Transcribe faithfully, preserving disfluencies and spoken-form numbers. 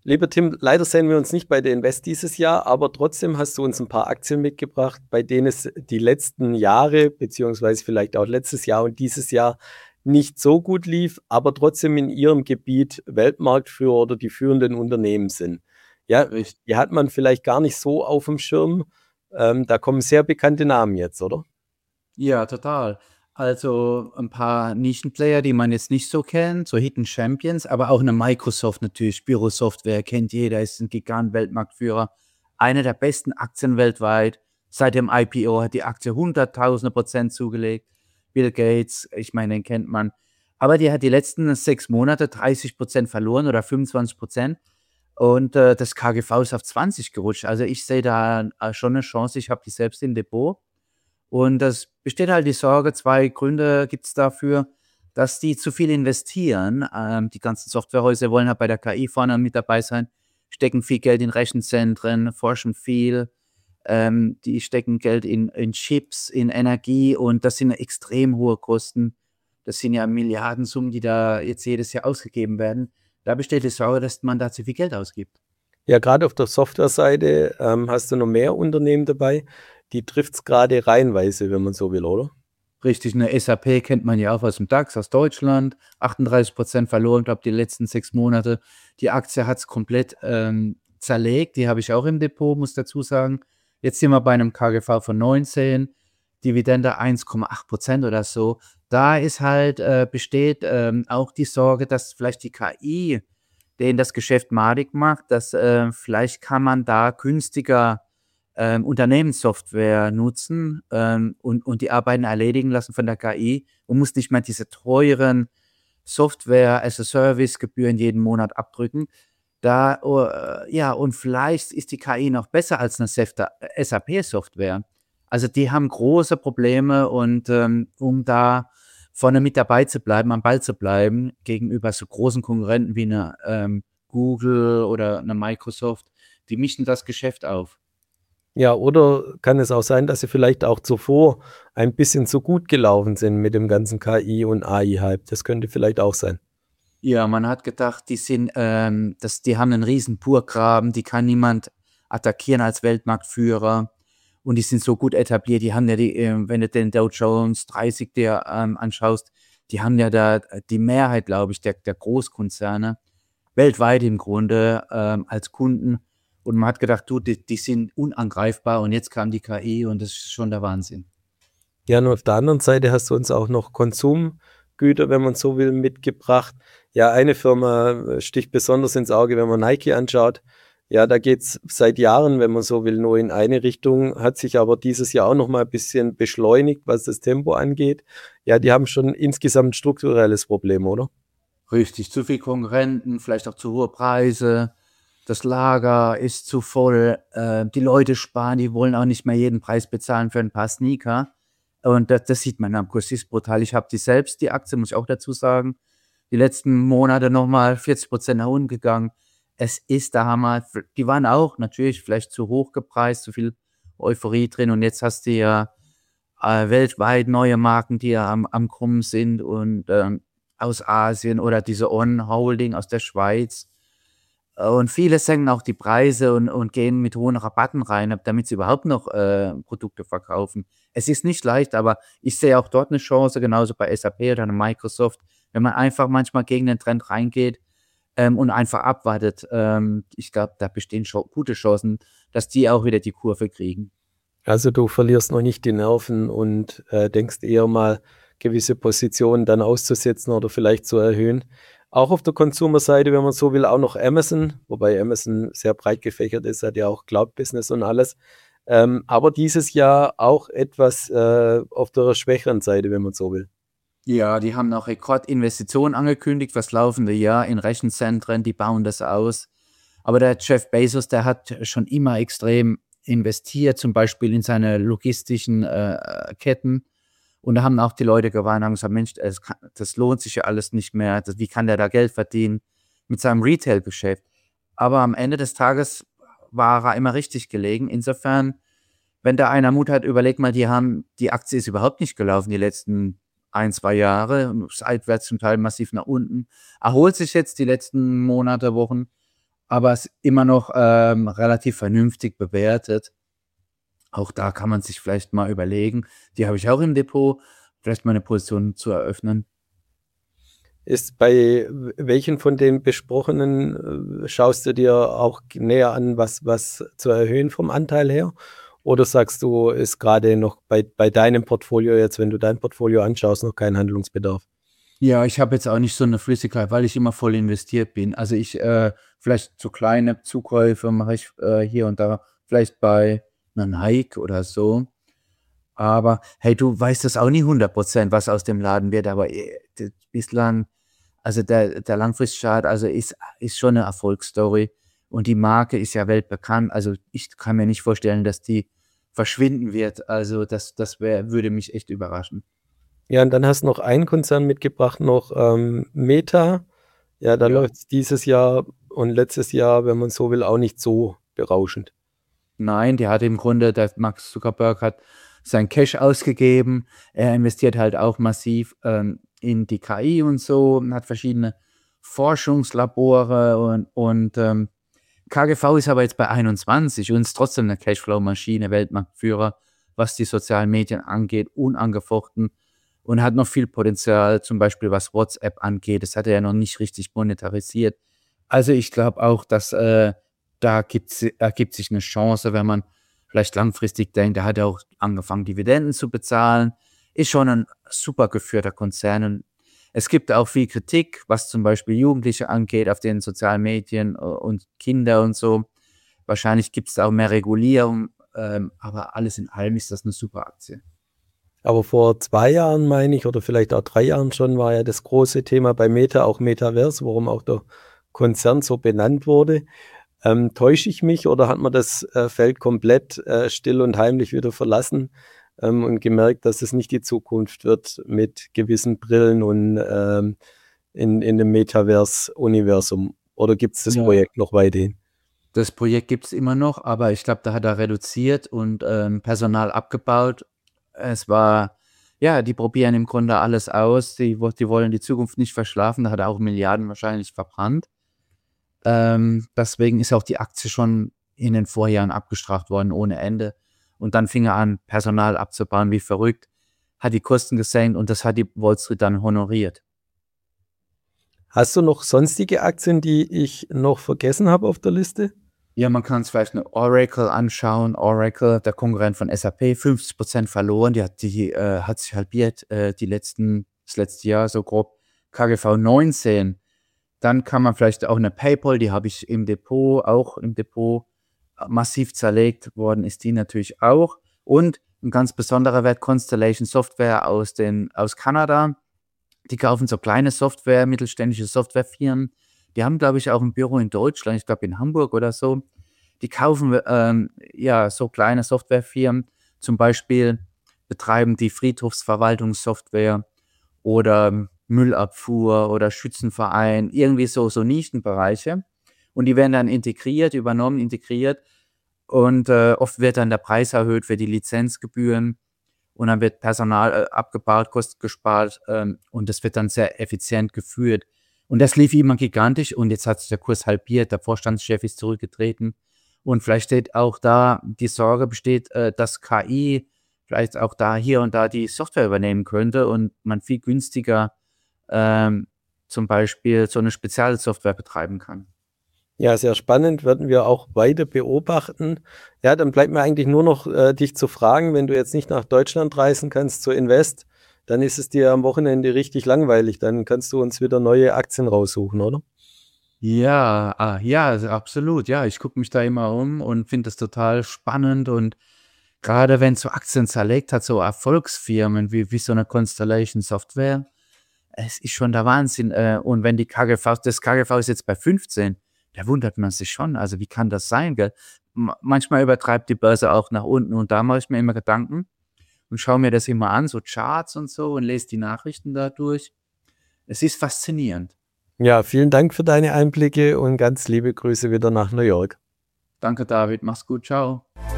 Lieber Tim, leider sehen wir uns nicht bei der Invest dieses Jahr, aber trotzdem hast du uns ein paar Aktien mitgebracht, bei denen es die letzten Jahre, beziehungsweise vielleicht auch letztes Jahr und dieses Jahr nicht so gut lief, aber trotzdem in ihrem Gebiet Weltmarktführer oder die führenden Unternehmen sind. Ja, Richtig. die hat man vielleicht gar nicht so auf dem Schirm. Ähm, da kommen sehr bekannte Namen jetzt, oder? Ja, total. Also ein paar Nischenplayer, die man jetzt nicht so kennt, so Hidden Champions, aber auch eine Microsoft natürlich. Bürosoftware kennt jeder, ist ein Gigant, Weltmarktführer. Eine der besten Aktien weltweit. Seit dem I P O hat die Aktie hunderttausende Prozent zugelegt. Bill Gates, ich meine, den kennt man. Aber die hat die letzten sechs Monate dreißig Prozent verloren oder fünfundzwanzig Prozent. Und äh, das K G V ist auf zwanzig gerutscht. Also ich sehe da äh, schon eine Chance. Ich habe die selbst im Depot. Und das besteht halt die Sorge, zwei Gründe gibt es dafür, dass die zu viel investieren. Ähm, die ganzen Softwarehäuser wollen halt bei der K I vorne mit dabei sein, stecken viel Geld in Rechenzentren, forschen viel. Ähm, die stecken Geld in, in Chips, in Energie und das sind extrem hohe Kosten. Das sind ja Milliardensummen, die da jetzt jedes Jahr ausgegeben werden. Da besteht die Sorge, dass man da zu viel Geld ausgibt. Ja, gerade auf der Softwareseite ähm, hast du noch mehr Unternehmen dabei. Die trifft es gerade reihenweise, wenn man so will, oder? Richtig, 'ne S A P kennt man ja auch aus dem DAX, aus Deutschland. achtunddreißig Prozent verloren, glaube die letzten sechs Monate. Die Aktie hat's komplett, ähm, zerlegt. Die habe ich auch im Depot, muss dazu sagen. Jetzt sind wir bei einem K G V von neunzehn, Dividende eins Komma acht Prozent oder so. Da ist halt äh, besteht, ähm, auch die Sorge, dass vielleicht die K I denen das Geschäft madig macht, dass, äh, vielleicht kann man da günstiger ähm, Unternehmenssoftware nutzen, ähm, und und die Arbeiten erledigen lassen von der K I und muss nicht mehr diese teuren Software-as-a-Service-Gebühren jeden Monat abdrücken. Da, oh, äh, ja, und vielleicht ist die K I noch besser als 'ne Sefta S A P-Software. Also, die haben große Probleme und, ähm, um da vorne mit dabei zu bleiben, am Ball zu bleiben, gegenüber so großen Konkurrenten wie 'ne, ähm, Google oder 'ne Microsoft, die mischen das Geschäft auf. Ja, oder kann es auch sein, dass sie vielleicht auch zuvor ein bisschen zu gut gelaufen sind mit dem ganzen K I und A I-Hype? Das könnte vielleicht auch sein. Ja, man hat gedacht, die sind, ähm das die haben 'nen riesen Burggraben, die kann niemand attackieren als Weltmarktführer und die sind so gut etabliert. Die haben ja die, ähm wenn du den Dow Jones dreißig dir, ähm, anschaust, die haben ja da äh, die Mehrheit, glaube ich, der der Großkonzerne weltweit im Grunde, ähm, als Kunden. Und man hat gedacht: „Du, die die sind unangreifbar“ und jetzt kam die K I und das ist schon der Wahnsinn. Ja, und auf der anderen Seite hast du uns auch noch Konsumgüter, wenn man so will, mitgebracht. Ja, eine Firma äh, sticht besonders ins Auge, wenn man Nike anschaut. Ja, da geht's seit Jahren, wenn man so will, nur in eine Richtung, hat sich aber dieses Jahr auch noch mal ein bisschen beschleunigt, was das Tempo angeht. Ja, die haben schon insgesamt 'n strukturelles Problem, oder? Richtig, zu viel Konkurrenten, vielleicht auch zu hohe Preise. Das Lager ist zu voll. Äh, die Leute sparen, die wollen auch nicht mehr jeden Preis bezahlen für ein paar Sneaker. Und das das sieht man am Kurs, ist brutal. Ich habe die selbst, die Aktie, muss ich auch dazu sagen, die letzten Monate noch mal vierzig Prozent nach unten gegangen. Es ist der Hammer. F Die waren auch natürlich vielleicht zu hoch gepreist, zu viel Euphorie drin und jetzt hast du ja, äh, weltweit neue Marken, die ja am am Kommen sind und, ähm, aus Asien oder diese On Holding aus der Schweiz. Äh, und viele senken auch die Preise und und gehen mit hohen Rabatten rein, damit sie überhaupt noch, äh, Produkte verkaufen. Es ist nicht leicht, aber ich sehe auch dort 'ne Chance, genauso bei S A P oder 'ne Microsoft, wenn man einfach manchmal gegen den Trend reingeht, ähm, und einfach abwartet. Ähm, ich glaube, da bestehen scho gute Chancen, dass die auch wieder die Kurve kriegen. Also, du verlierst noch nicht die Nerven und, äh, denkst eher mal, gewisse Positionen dann auszusetzen oder vielleicht zu erhöhen. Auch auf der Consumer-Seite, wenn man so will, auch noch Amazon, wobei Amazon sehr breit gefächert ist, hat ja auch Cloud-Business und alles. Ähm, aber dieses Jahr auch etwas, äh, auf der schwächeren Seite, wenn man so will. Ja, die haben auch Rekordinvestitionen angekündigt fürs laufende Jahr in Rechenzentren, die bauen das aus. Aber der Jeff Bezos, der hat schon immer extrem investiert, zum Beispiel in seine logistischen, äh, Ketten. Und da haben auch die Leute gewarnt, haben gesagt: „Mensch, es ka das lohnt sich ja alles nicht mehr. Das Wie kann der da Geld verdienen mit seinem Retail-Geschäft?“ Aber am Ende des Tages war er immer richtig gelegen. Insofern, wenn da einer Mut hat, überleg mal, die haben die Aktie ist überhaupt nicht gelaufen die letzten ein, zwei Jahre, seitwärts zum Teil massiv nach unten. Erholt sich jetzt die letzten Monate, Wochen, aber es ist immer noch ähm, relativ vernünftig bewertet. Auch da kann man sich vielleicht mal überlegen, die habe ich auch im Depot, vielleicht mal eine Position zu eröffnen. Ist bei welchen von den besprochenen, äh, schaust du dir auch näher an, was, was zu erhöhen vom Anteil her? Oder sagst du, ist gerade noch bei, bei deinem Portfolio jetzt, wenn du dein Portfolio anschaust, noch kein Handlungsbedarf? Ja, ich habe jetzt auch nicht so eine Flüssigkeit, weil ich immer voll investiert bin. Also ich, äh, vielleicht so kleine Zukäufe mache ich äh, hier und da, vielleicht bei einer Nike oder so. Aber hey, du weißt das auch nie hundert Prozent, was aus dem Laden wird, aber äh, d- bislang, also der, der Langfristchart, also ist, ist schon eine Erfolgsstory und die Marke ist ja weltbekannt. Also ich kann mir nicht vorstellen, dass die verschwinden wird. Also das, das wär, würde mich echt überraschen. Ja, und dann hast du noch einen Konzern mitgebracht, noch ähm, Meta. Ja, da Ja. läuft es dieses Jahr und letztes Jahr, wenn man so will, auch nicht so berauschend. Nein, der hat im Grunde, der Mark Zuckerberg hat sein Cash ausgegeben. Er investiert halt auch massiv ähm, in die K I und so, und hat verschiedene Forschungslabore und, und ähm, K G V ist aber jetzt bei einundzwanzig und ist trotzdem eine Cashflow-Maschine, Weltmarktführer, was die sozialen Medien angeht, unangefochten und hat noch viel Potenzial, zum Beispiel was WhatsApp angeht. Das hat er ja noch nicht richtig monetarisiert. Also ich glaube auch, dass äh, da gibt's, ergibt sich eine Chance, wenn man vielleicht langfristig denkt. Er hat ja auch angefangen, Dividenden zu bezahlen. Ist schon ein super geführter Konzern. Und es gibt auch viel Kritik, was zum Beispiel Jugendliche angeht, auf den sozialen Medien äh, und Kinder und so. Wahrscheinlich gibt es auch mehr Regulierung, ähm, aber alles in allem ist das eine super Aktie. Aber vor zwei Jahren, meine ich, oder vielleicht auch drei Jahren schon, war ja das große Thema bei Meta auch Metaverse, warum auch der Konzern so benannt wurde. Ähm, täusche ich mich oder hat man das äh, Feld komplett äh, still und heimlich wieder verlassen ähm, und gemerkt, dass es nicht die Zukunft wird mit gewissen Brillen und ähm, in, in dem Metaverse-Universum? Oder gibt es das Ja. Projekt noch weiterhin? Das Projekt gibt es immer noch, aber ich glaube, da hat er reduziert und ähm, Personal abgebaut. Es war, ja, die probieren im Grunde alles aus. Die, wo- die wollen die Zukunft nicht verschlafen. Da hat er auch Milliarden wahrscheinlich verbrannt. Ähm, deswegen ist auch die Aktie schon in den Vorjahren abgestraft worden ohne Ende. Und dann fing er an, Personal abzubauen wie verrückt, hat die Kosten gesenkt und das hat die Wall Street dann honoriert. Hast du noch sonstige Aktien, die ich noch vergessen habe auf der Liste? Ja, man kann sich vielleicht eine Oracle anschauen. Oracle, der Konkurrent von S A P, fünfzig Prozent verloren. Die hat, die, äh, hat sich halbiert, äh, die letzten, das letzte Jahr so grob. K G V neunzehn. Dann kann man vielleicht auch eine PayPal, die habe ich im Depot, auch im Depot äh, massiv zerlegt worden, ist die natürlich auch. Und ein ganz besonderer Wert, Constellation Software aus, den, aus Kanada. Die kaufen so kleine Software, mittelständische Softwarefirmen. Die haben, glaube ich, auch ein Büro in Deutschland, ich glaube in Hamburg oder so. Die kaufen ähm, ja so kleine Softwarefirmen, zum Beispiel betreiben die Friedhofsverwaltungssoftware oder Müllabfuhr oder Schützenverein, irgendwie so, so Nischenbereiche. Und die werden dann integriert, übernommen, integriert. Und äh, oft wird dann der Preis erhöht für die Lizenzgebühren und dann wird Personal äh, abgebaut, Kosten gespart ähm, und das wird dann sehr effizient geführt. Und das lief immer gigantisch und jetzt hat sich der Kurs halbiert, der Vorstandschef ist zurückgetreten und vielleicht steht auch da, die Sorge besteht, äh, dass K I vielleicht auch da hier und da die Software übernehmen könnte und man viel günstiger ähm, zum Beispiel so eine Spezialsoftware betreiben kann. Ja, sehr spannend, werden wir auch weiter beobachten. Ja, dann bleibt mir eigentlich nur noch äh, dich zu fragen, wenn du jetzt nicht nach Deutschland reisen kannst zur Invest, dann ist es dir am Wochenende richtig langweilig. Dann kannst du uns wieder neue Aktien raussuchen, oder? Ja, ah, ja, also absolut. Ja, ich gucke mich da immer um und finde das total spannend und gerade wenn so Aktien zerlegt hat, so Erfolgsfirmen wie wie so eine Constellation Software, es ist schon der Wahnsinn. Äh, und wenn die K G V, das K G V ist jetzt bei fünfzehn, da wundert man sich schon. Also wie kann das sein, gell? Ma manchmal übertreibt die Börse auch nach unten und da mache ich mir immer Gedanken und schaue mir das immer an, so Charts und so und lese die Nachrichten da durch. Es ist faszinierend. Ja, vielen Dank für deine Einblicke und ganz liebe Grüße wieder nach New York. Danke, David. Mach's gut. Ciao.